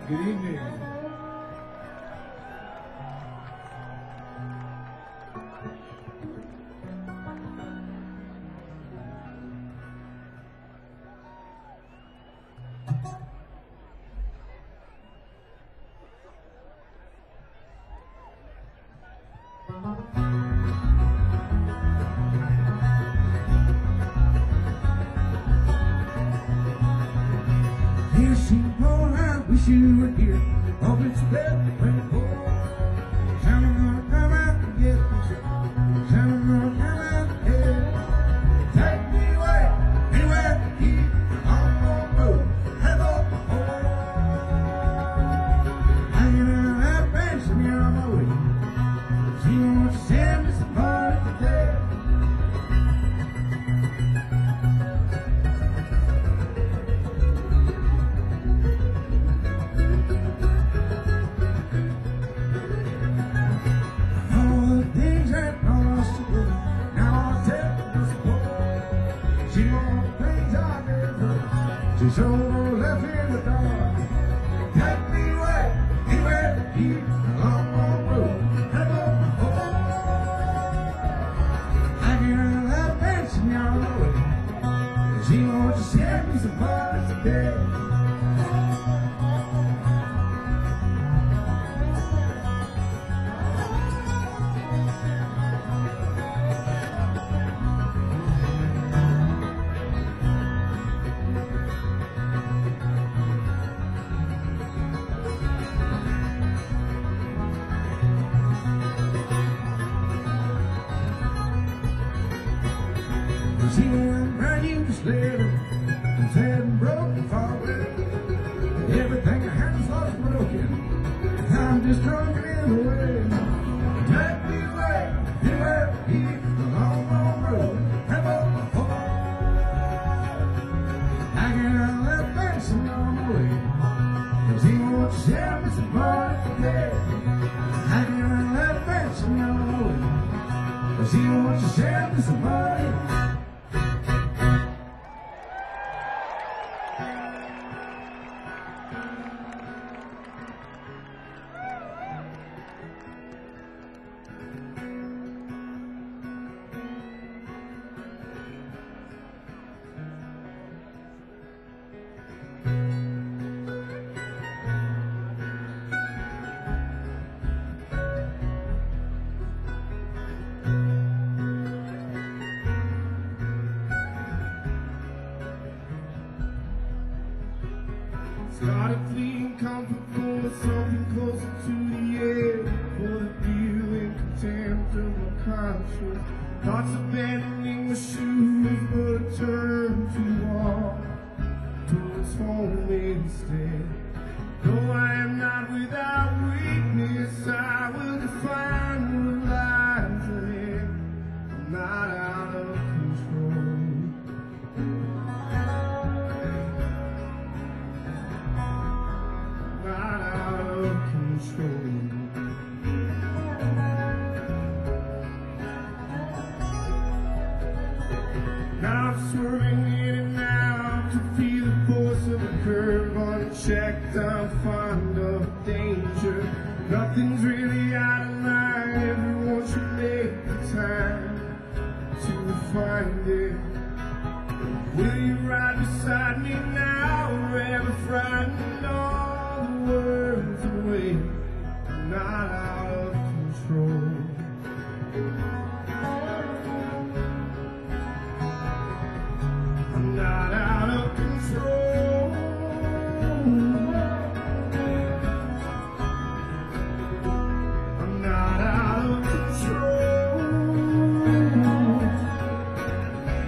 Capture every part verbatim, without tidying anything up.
Good evening. Here she goes, I wish you were here. Hope it's better when it goes. Someone's gonna come out and get me. Someone's gonna come out and get me. Take me away, anywhere but here. I'm gonna go, head up home. Hanging out that bench and you're on my way. She wants to send me some party today. She's all left in the dark. Take me away, anywhere here, along the road, and up home. I get her that bench and you're on the way. She wants to send me some parties today. She went right in the sled and said and broke far away. Everything I had was broken. I'm just drunk in the way. Take me away, anywhere here, along the road, and up home. I get on that bench and on the way. Cause he wants to share me some party today. I get on that bench and on the way. Cause he wants to share me some party. Started fleeing comfort for something closer to the edge. For the view and contempt of my conscience. Thoughts abandoning my shoes, but I turned to walk towards home instead. Though I am not without weakness, I will define what lies ahead. I'm not out of control. Not out of control. Now I'm swerving in and out to feel the force of a curve unchecked. I'm fond of danger. Nothing's really out of line. Everyone should make the time to find it. Will you ride beside me now, or ever frightened all the words away? I'm not out of control. I'm not out of control. I'm not out of control.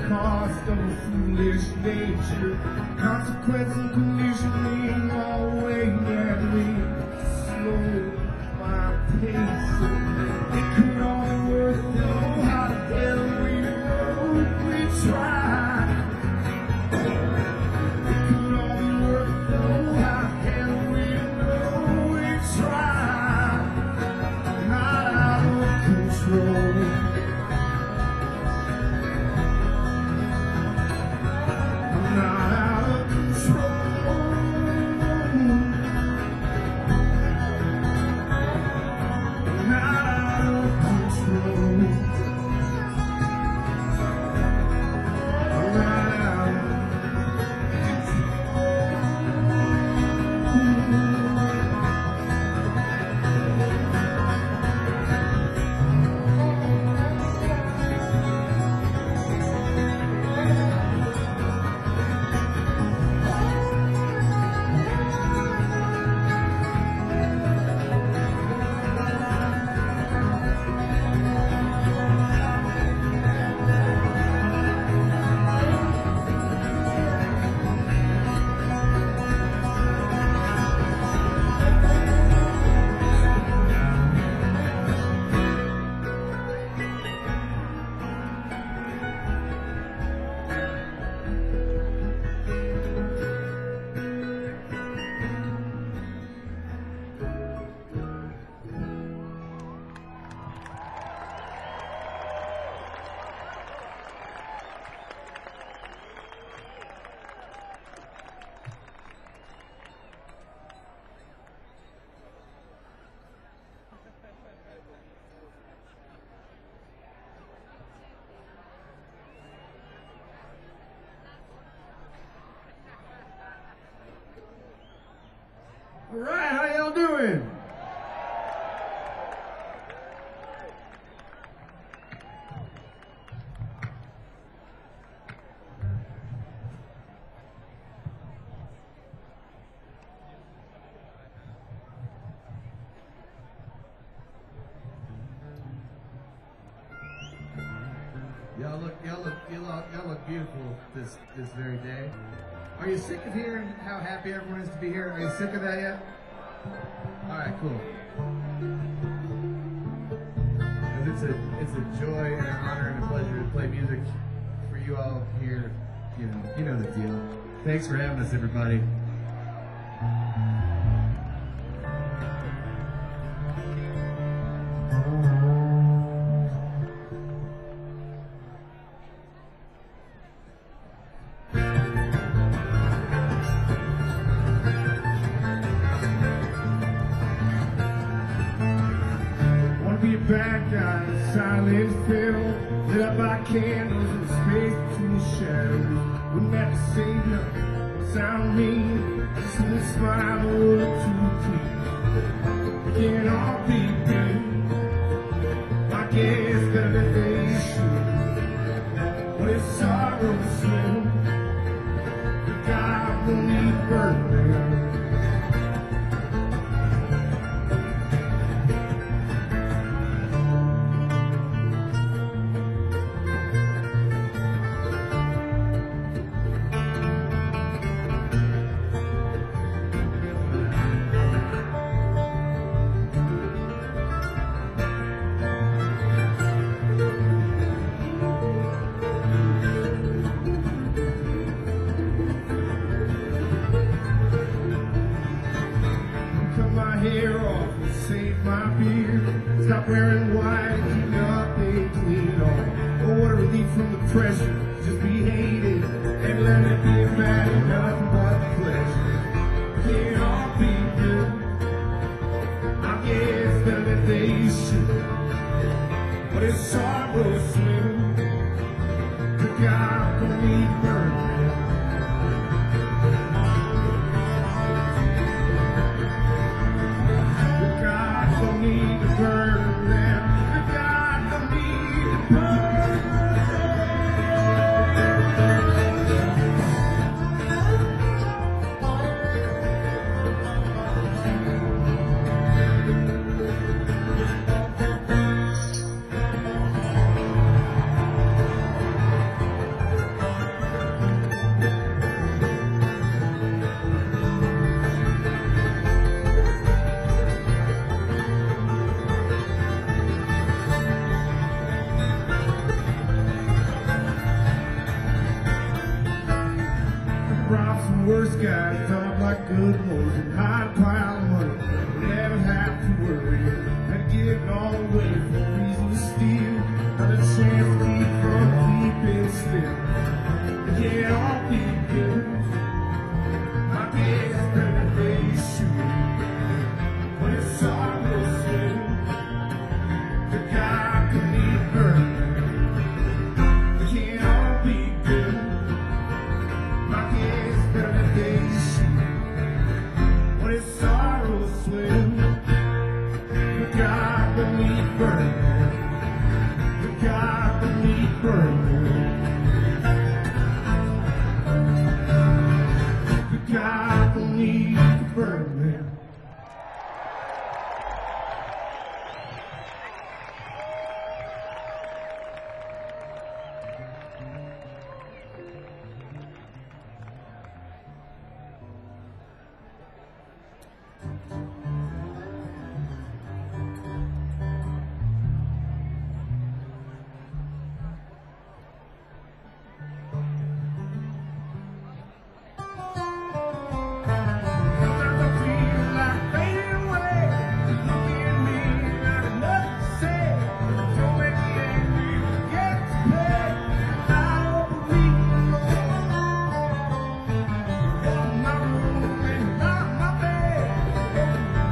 cost of a foolish nature. Consequence and conditioning all waiting at me to slow my pace. It could all be worth it. Oh, how the hell we know we tried. It could all be worth it. Oh, how the hell we know we tried. Not out of control. All right, how y'all doing? Y'all look, y'all look, y'all, y'all look beautiful this this very day. Are you sick of hearing how happy everyone is to be here? Are you sick of that yet? All right, cool. 'Cause it's a it's a joy and an honor and a pleasure to play music for you all here. You know, you know the deal. Thanks for having us, everybody. Bad guy, silent film, lit up by candles in space between the shadows. Wouldn't have to say nothing, sound mean, just in the smile or two teeth. We can't all be good, I guess better they should. But it's sorrow soon, the God will need burning. Hair off and save my beard. Stop wearing white, keep nothing clean on. Oh, what a relief from the pressure. Just be hated and let it be mad and nothing but pleasure. Can't all be good. I guess that they should. But it's sorrow slim. The God don't need burning. Need to burn them. The God don't need to burn them. rob some worse guys, talk like good boys, and hide a pile of money. Never have to worry. And getting all away for a reason to steal. Not a chance to keep from keeping still. It can't all be good. My guess better be sure. When it's all real soon, the guy can need burning. It can't all be good. My guess better be sure. When it's sorrow swim, the guy can need burning. The guy can need burning. The guy can need burning. Sometimes I feel like fading away. Looking at me, I got nothing to say. Don't make me angry, forget to play. I don't believe in my room and not my bed.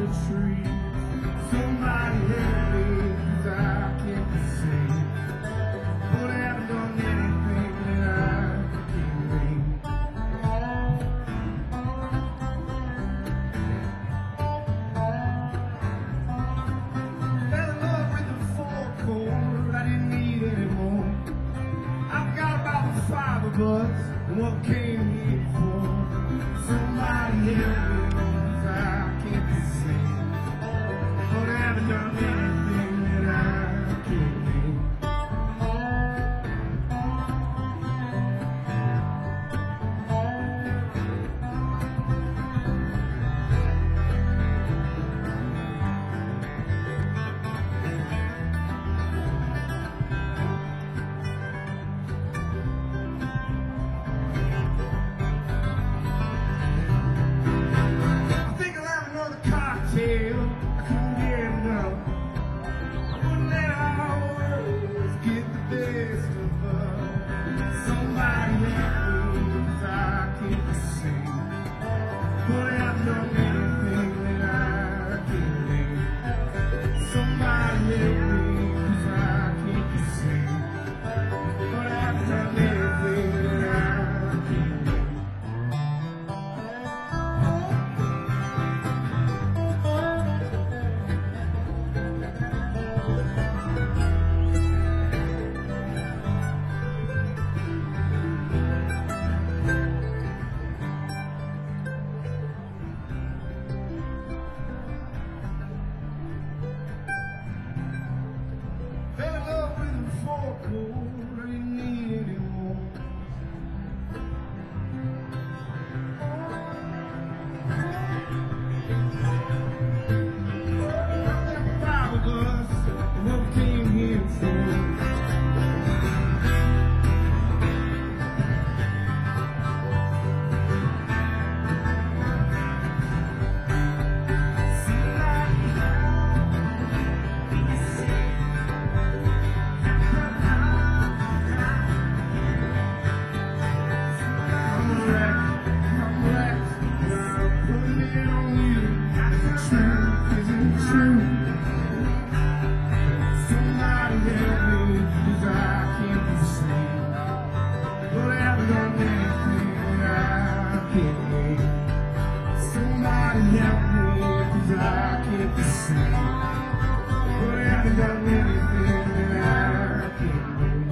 the trees. Somebody help me, 'cause I can't see. But I haven't done anything that I can read. Fell in love with the four chord I didn't need anymore. I've got about five of us, and what came here for? Somebody help me, 'cause I can't see. But I haven't done anything that I can read. I think I'll have another cocktail. I couldn't get enough. I wouldn't let our words get the best of us. Somebody help me, 'cause I can't see. But I haven't done anything that I can read. Somebody help me, 'cause I can't see. But I haven't done anything that I can read. Fell in love with the four chord I didn't need anymore. I've got five of us, and what we came here for. I'm wrecked, I'm wrecked, and I'm putting it on you. Is it true? Is it true? Somebody help me, 'cause I can't see. But I haven't done anything that I can read. Somebody help me, 'cause I can't see. But I haven't done anything that I can read.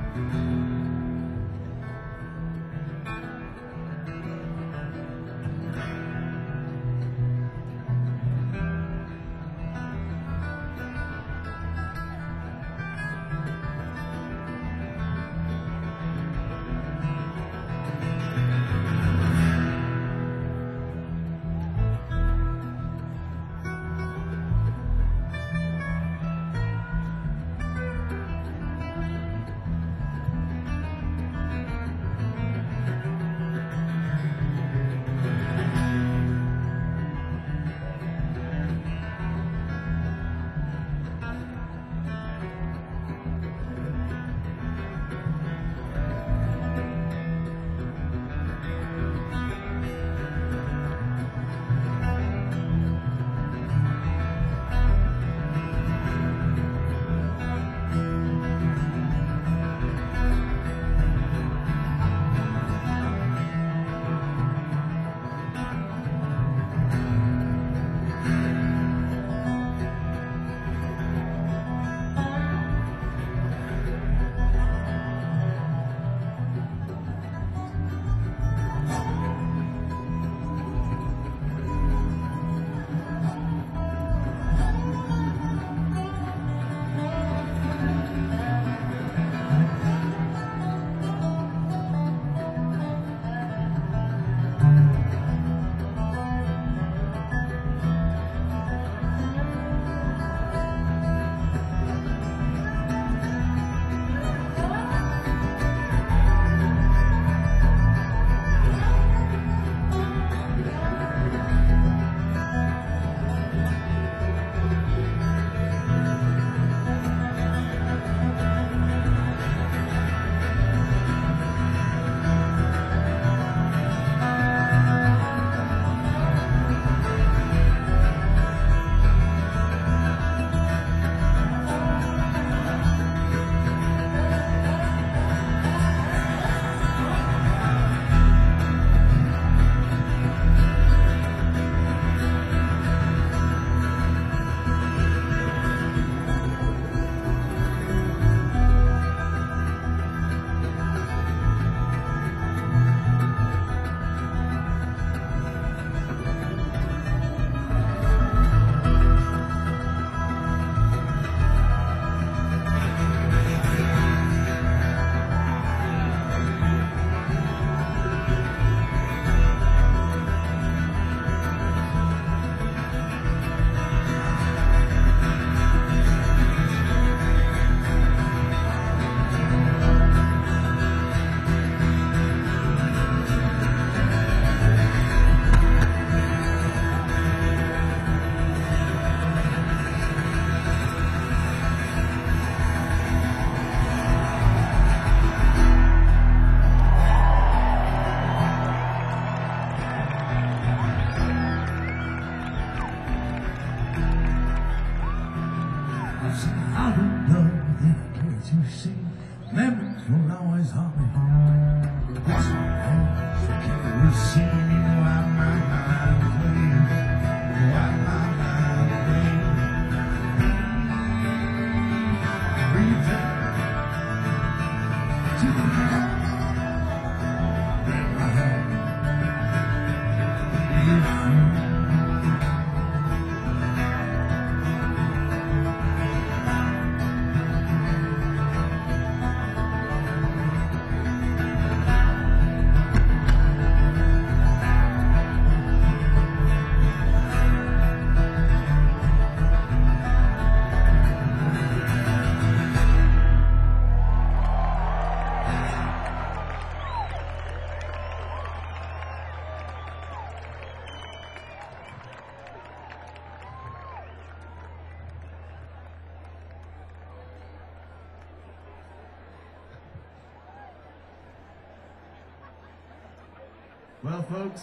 Well, folks,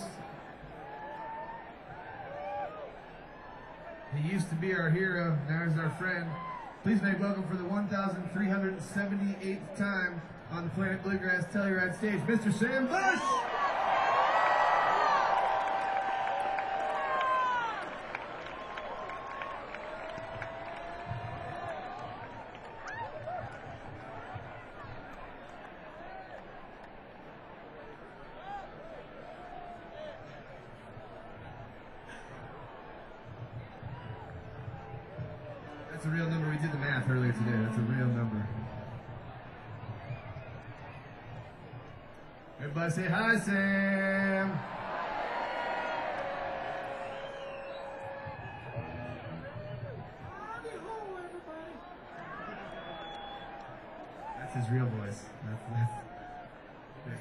he used to be our hero, now he's our friend. Please make welcome for the one thousand three hundred seventy-eighth time on the Planet Bluegrass Telluride stage, Mister Sam Bush! a real number. We did the math earlier today. That's a real number. Everybody say hi, Sam. That's his real voice. That's, that's, that's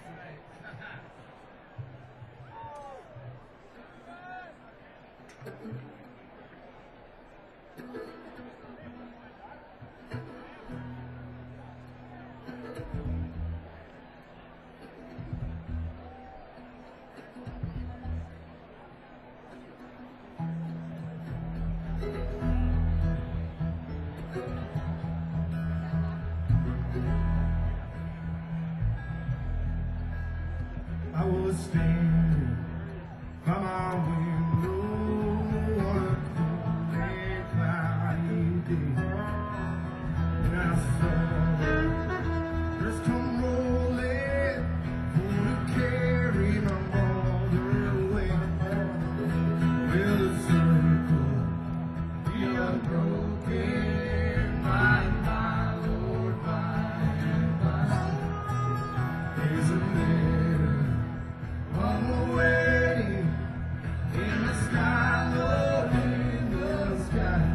I was standing by my window on a cool and cloudy day, and I saw the birds come rolling, gonna carry my mother away. Will the circle be unbroken by my Lord by and by? There's a letter on the wedding in the sky, Lord, in the sky.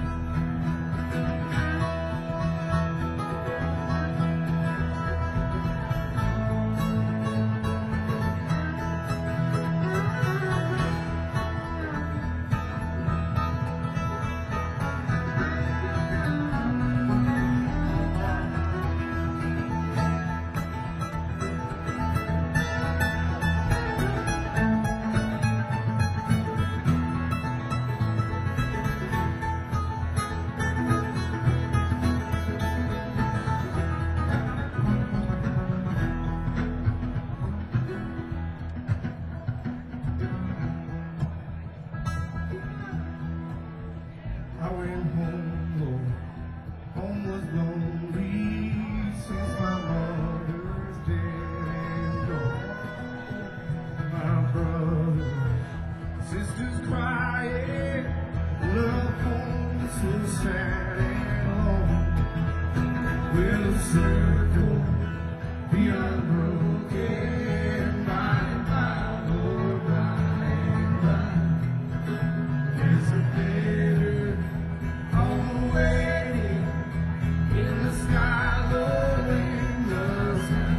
I went home, Lord. Home was lonely since my mother's dead and gone. My brothers, sisters crying, love home so sad and long. Will the circle be unbroken by and by, Lord, by and by? There's a better on the wedding in the sky, Lord, in the sky.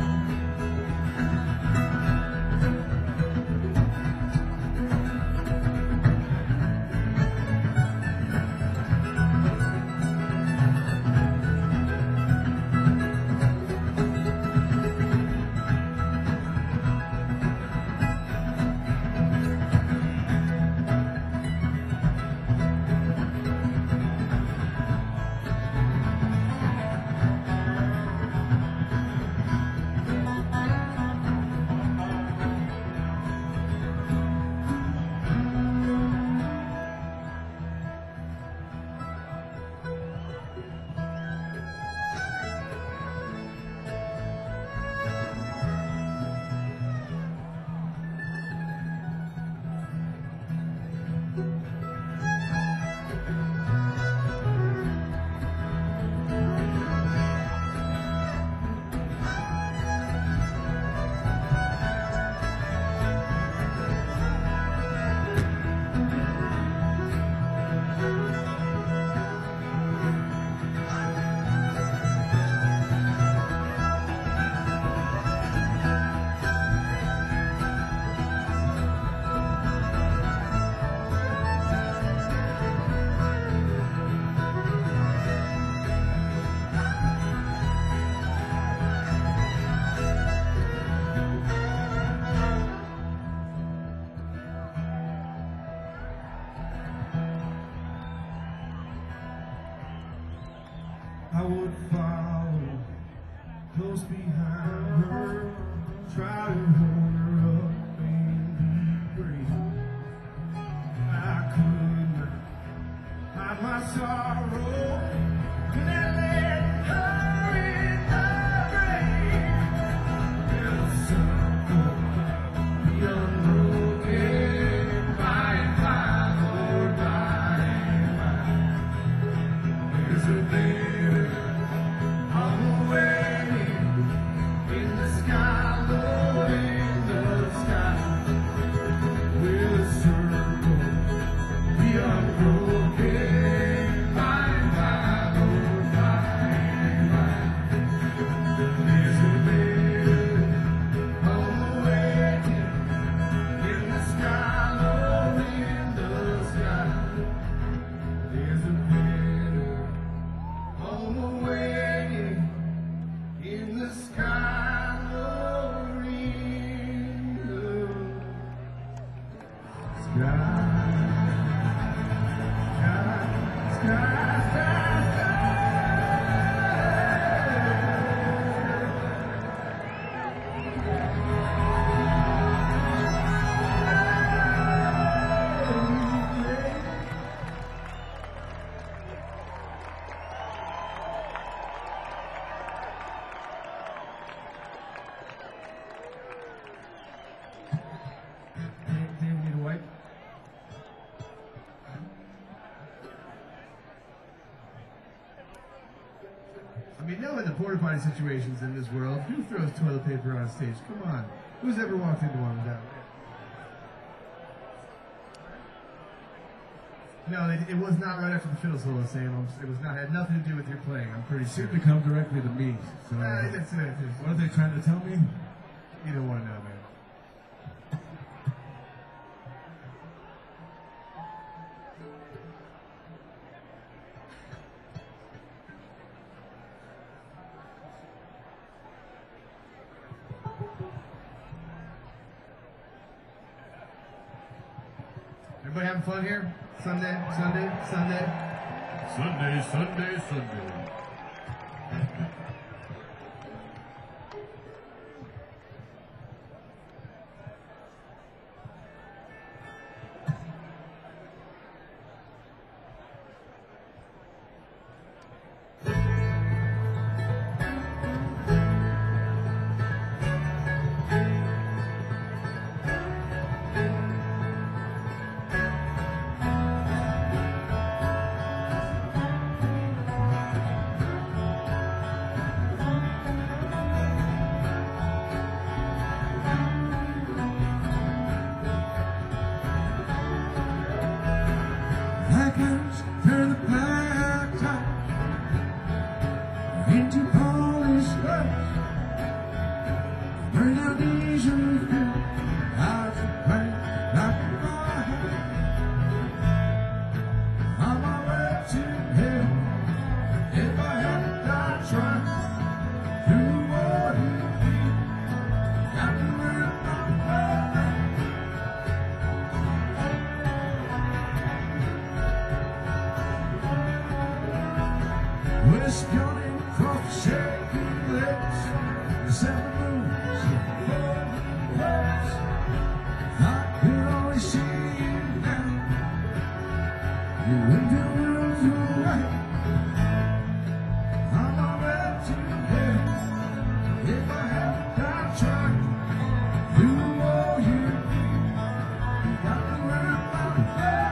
I would follow close behind her, try to hold her up and be brave. I could not hide my sorrow, and I let her in the grave. Will the circle be unbroken by and by, Lord, by and by? the sky lowering blue. Sky, sky, sky, sky, Dave, need a wipe? I mean, knowing the porta potty situations in this world, who throws toilet paper on stage? Come on. Who's ever walked into one without it? No, it, it was not right after the fiddle solo, Sam. It was not, had nothing to do with your playing, I'm pretty It sure. seemed to come directly to me. So, Uh, that's it. what are they trying to tell me? You don't want to know, man. Everybody having fun here? Sunday, Sunday, Sunday. Sunday, Sunday, Sunday. I can turn the black top into polished glass. Burn out diesel fuel out of pain, knock my head on my way to hell. If I hadn't died trying to do what you did, got to live my way. West yawning across the shaking lips, the seven moons of golden lips. I could always see you now. You went the world's away. I'm on way to hell. If I hadn't died trying to do all you did, you got to learn my way.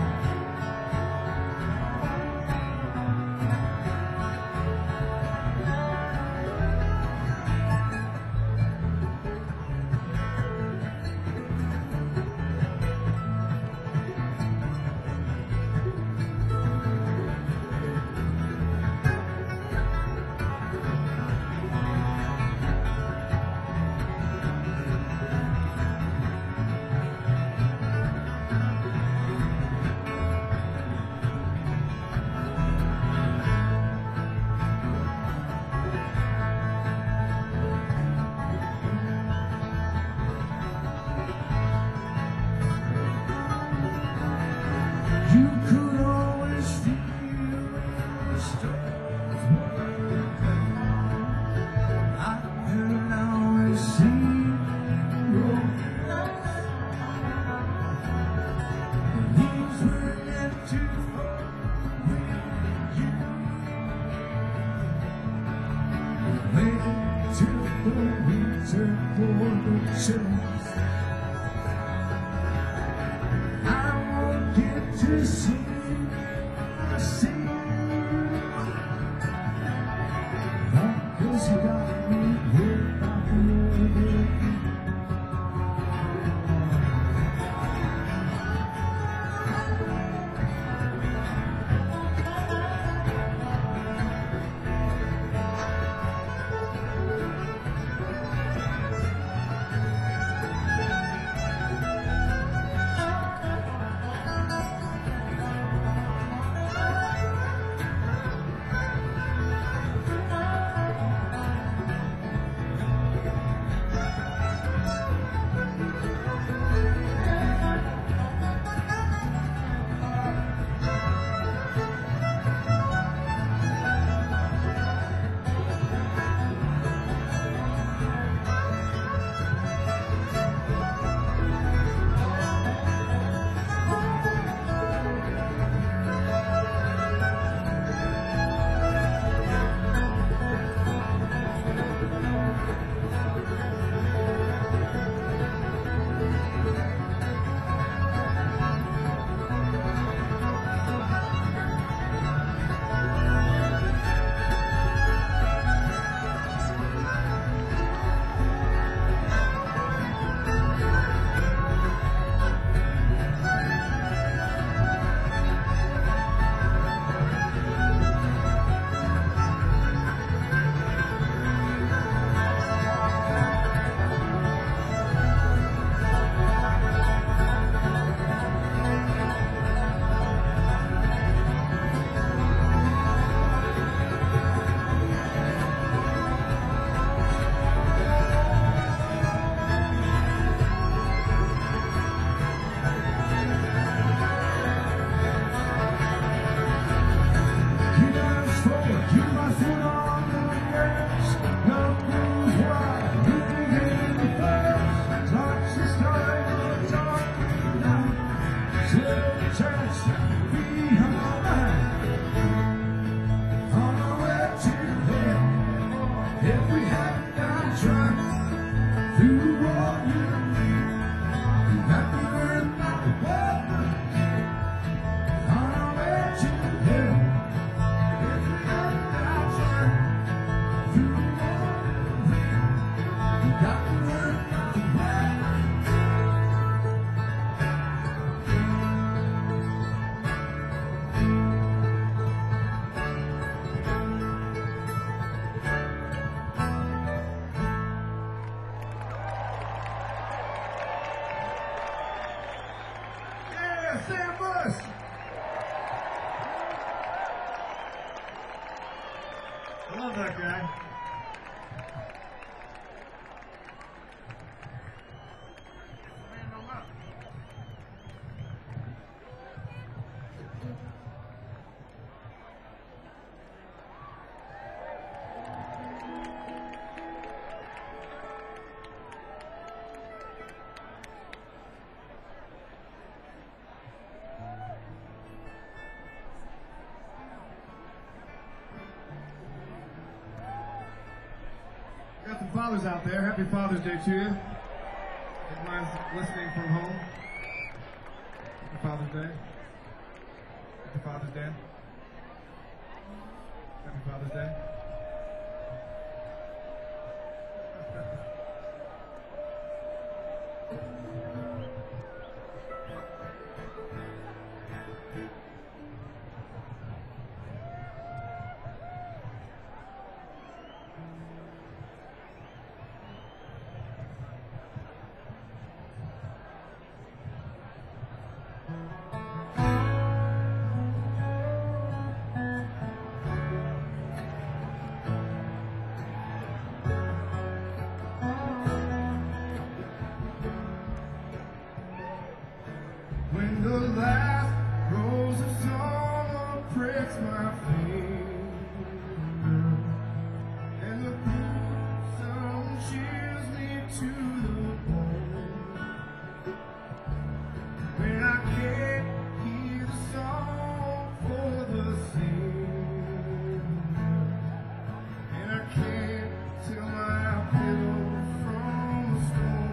You could always feel the stars were playing. I could always see your eyes. The leaves were meant to fall with you. Waited till the winter for the chills. I won't get to see I see cause you got me hooked up in your have got trust to what you need. You have to learn not to walk on a way to hell. If you have got trust to what you need, you got to learn not to walk. Yeah, Sam Bush. I love that guy. Man, no more. Got some fathers out there. Happy Father's Day to you. Everyone's listening from home. Happy Father's Day. Happy Father's Day. Happy Father's Day. When the last rose of summer pricks my finger, and the blue sun chills me to the bone, when I can't hear the song for the singer, and I can't tell my pillow from the storm,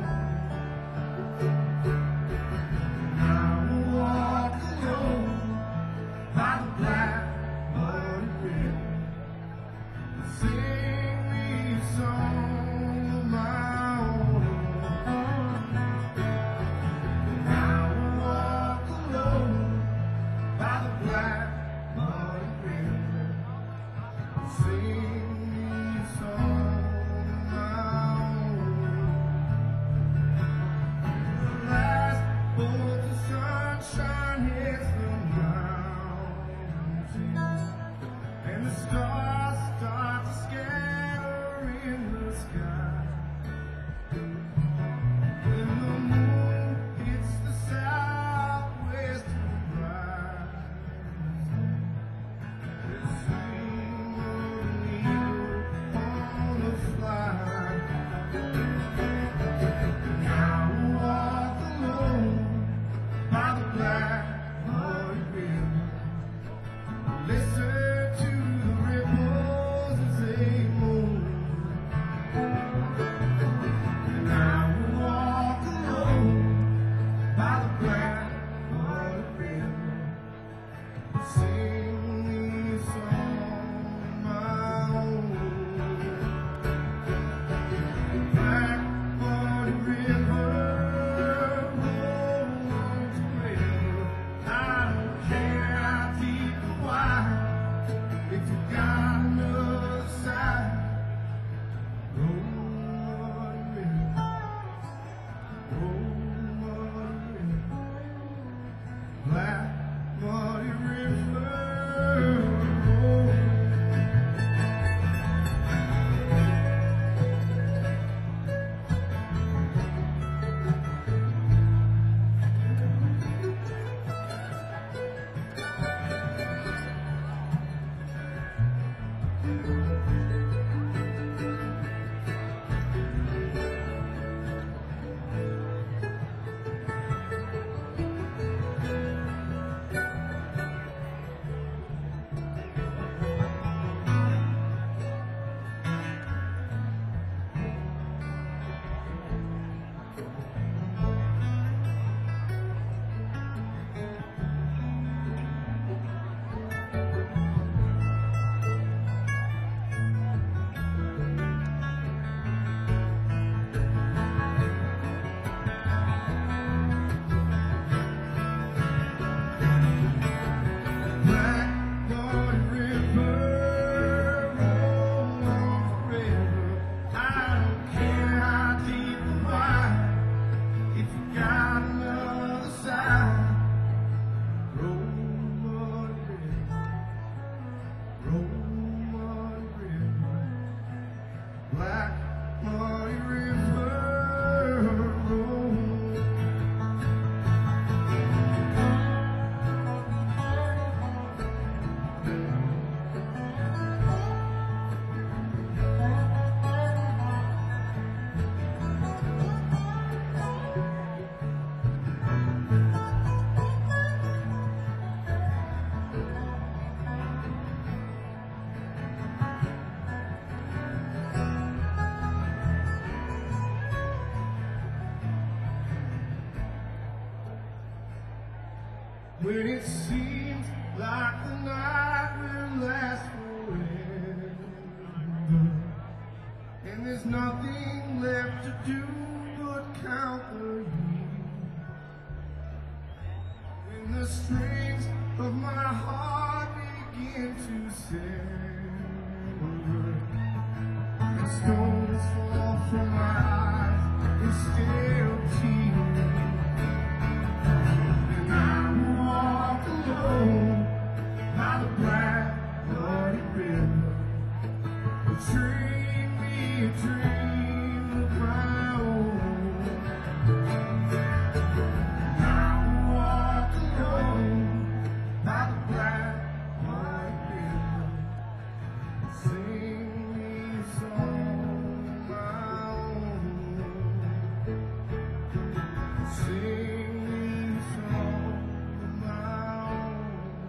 I will walk alone by the black muddy river and sing me a song of my own. when it seems like the night will last forever, and there's nothing left to do but count the years, when the strings of my heart begin to sever, and stones fall from my eyes instead of tears, and I walk alone by the black bloody river, and dream me a dream of my own. And I walk alone by the black bloody river, and sing me a song of my own. Sing me a song of my own.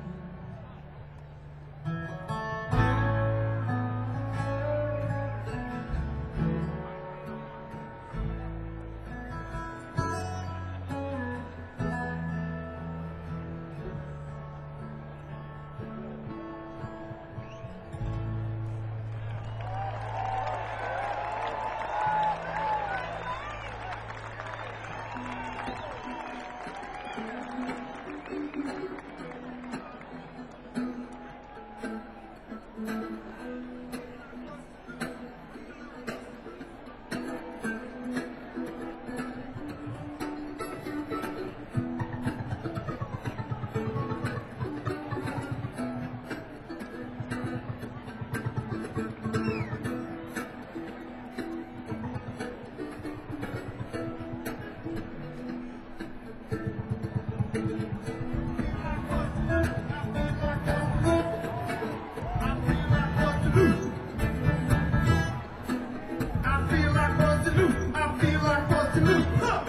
I feel like what to do. I feel like what to do. Huh.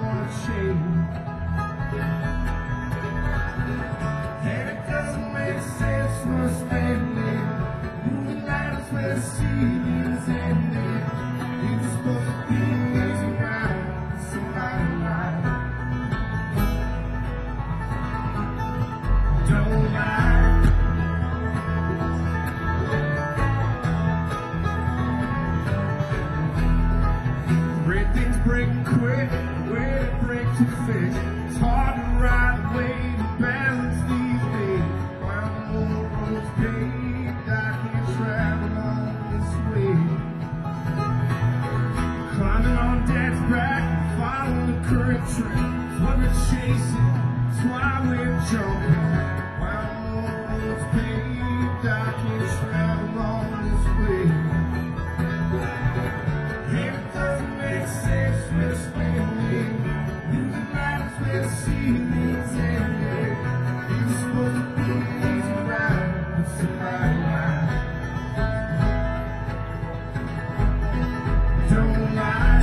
Makes things break quick, when it breaks too thick. It's hard to ride the way to balance these days. While the road's paved, I can't travel on this way. Climbing on dad's back, following the current trend. It's what we're chasing, it's why we're jumping. While the road's paved, I can't travel on this way. It doesn't make sense when it's spinning. Music lights where the ceiling's ending. It's supposed to be an easy ride with somebody mine. Don't lie.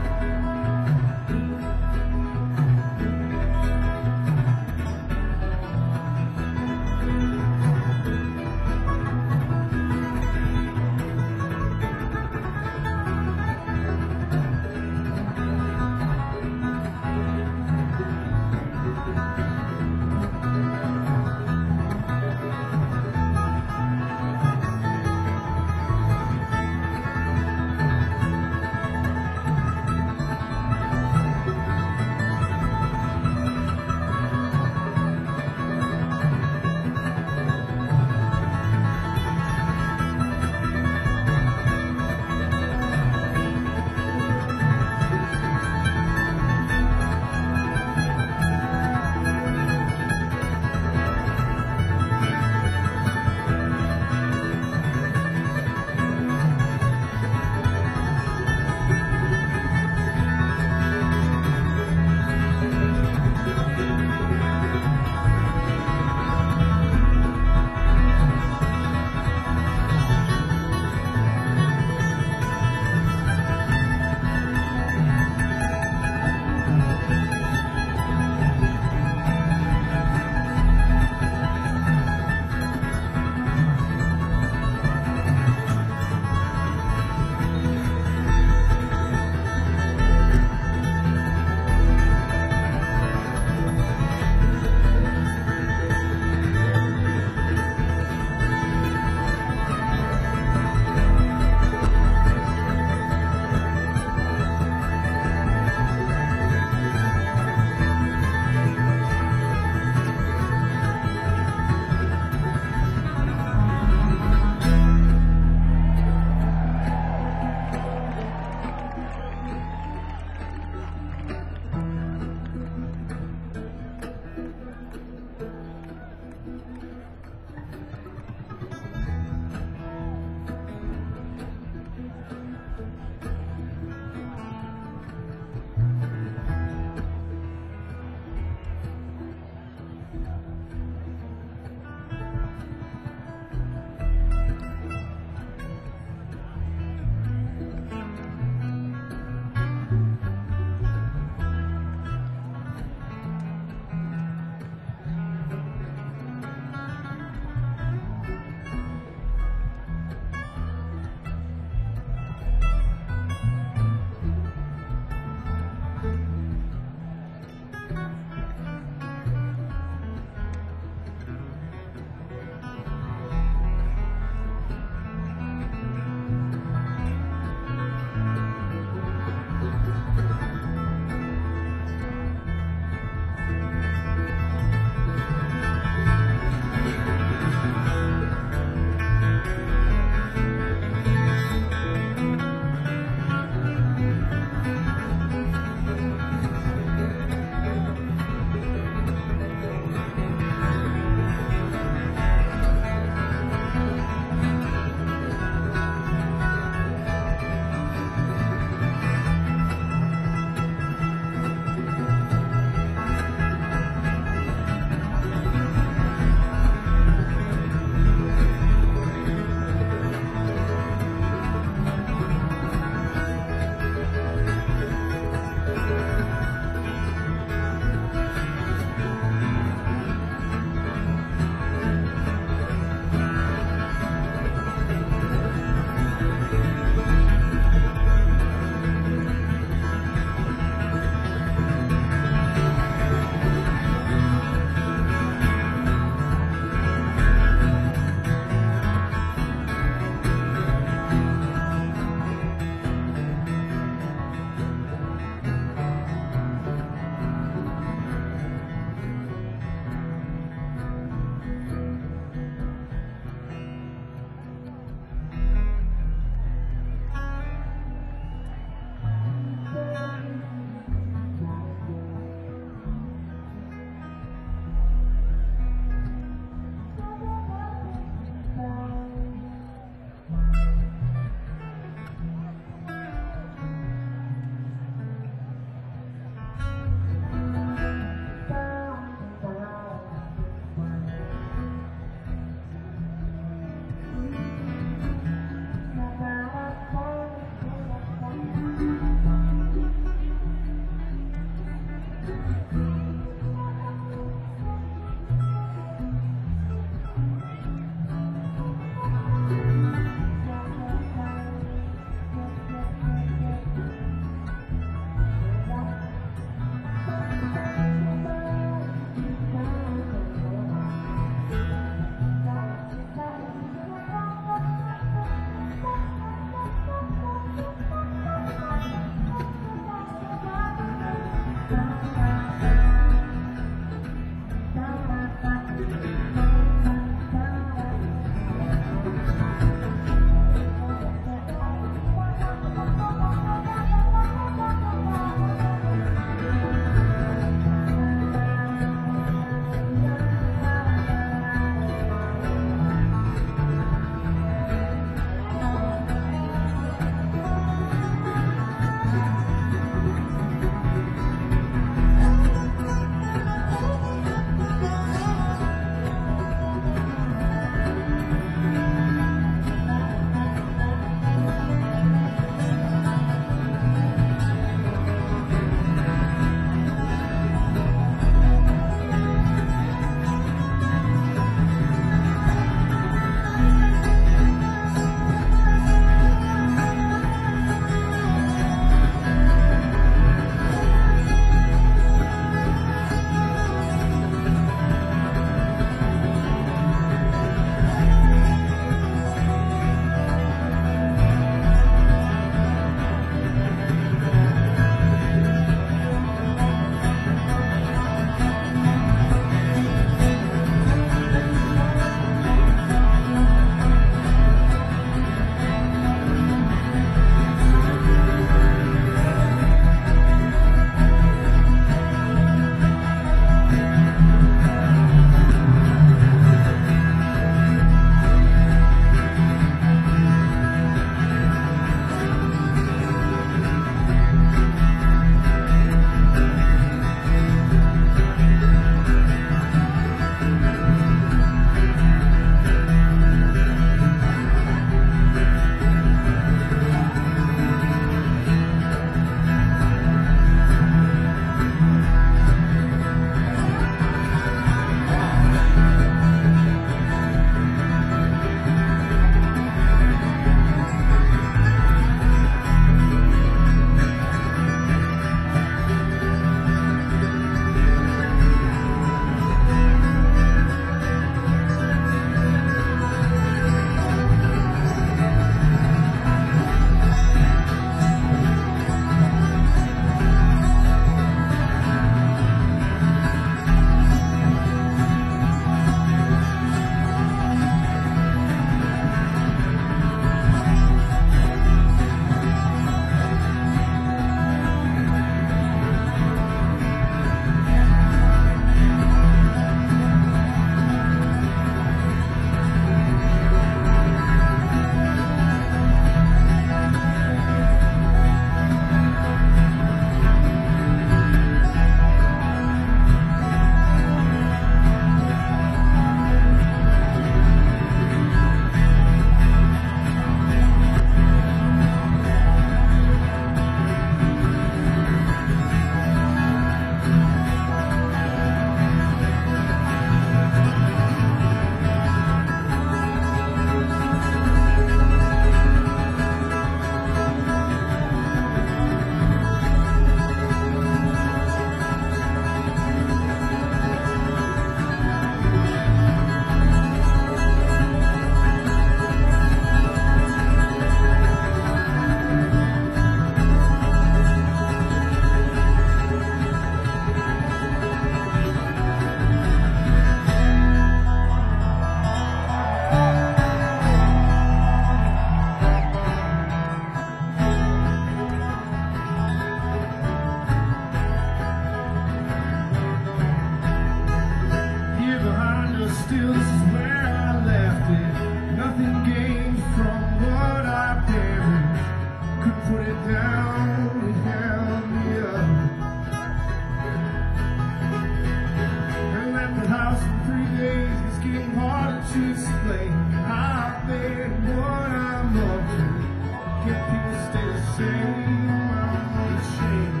explain. I've been what I'm up to. Can't people stay the same? I'm unashamed.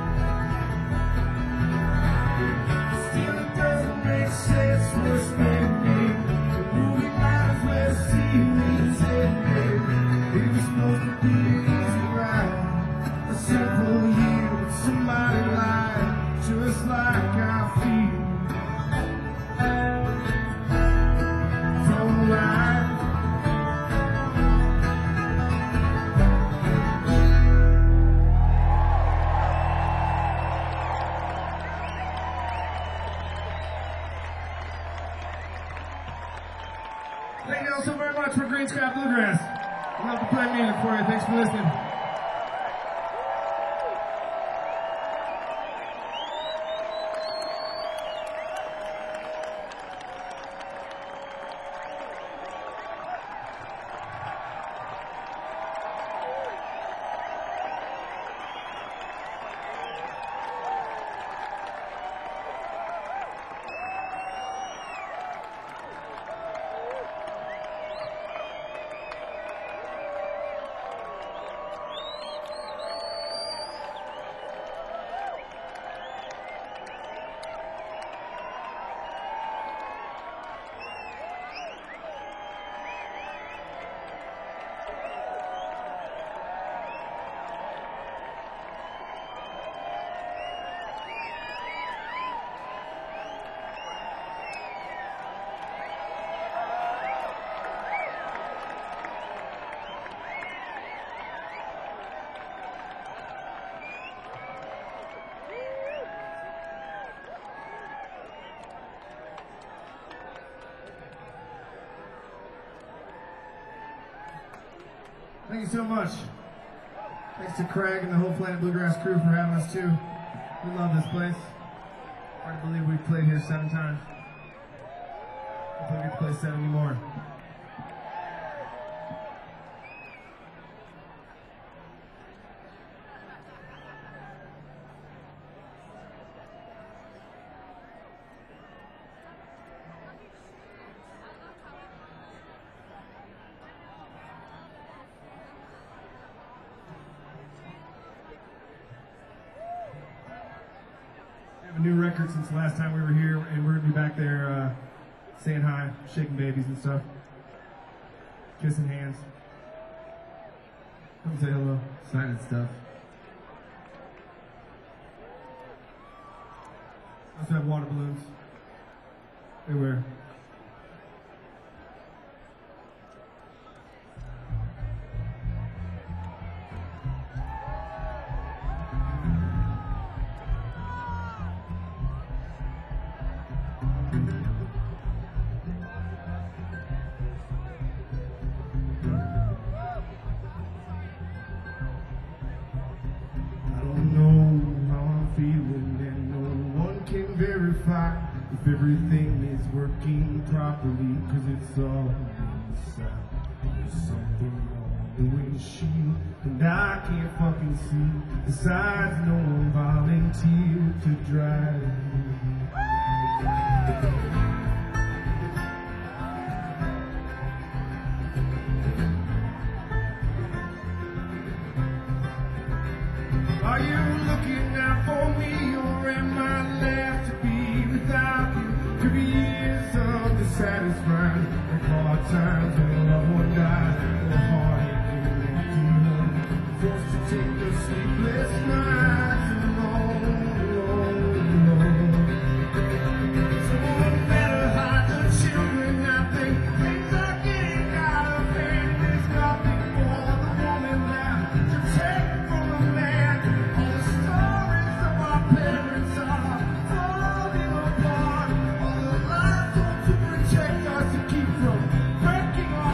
Still, it doesn't make sense for spending. The movie might as well see me ending. It was supposed to be an easy ride, a simple year with somebody lied, just like I feel. From life. Thank you all so very much for Green Sky Bluegrass. We'd love to play music for you. Thanks for listening. Thank you so much. Thanks to Craig and the whole Planet Bluegrass crew for having us too. We love this place. Hard to believe we've played here seven times. Hopefully we get to play seventy more. A new record since the last time we were here, and we're gonna be back there uh, saying hi, shaking babies and stuff, kissing hands. Come say hello. Signing stuff. I also have water balloons everywhere. Verify if everything is working properly, cause it's all inside. There's something on the windshield and I can't fucking see. Besides, no one volunteered to drive. Are you looking out for me, or am I left to be without you? Could be years of dissatisfied, and hard times when a loved one died, or heartache and an empty home, forced to take the sleepless nights alone, alone, alone. So no matter how the children, I think things are getting out of hand. There's nothing for the woman now to take from a man. All the stories of our parents are falling apart. All the lies told to protect us, to keep from breaking our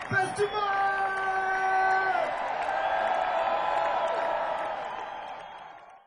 Festival!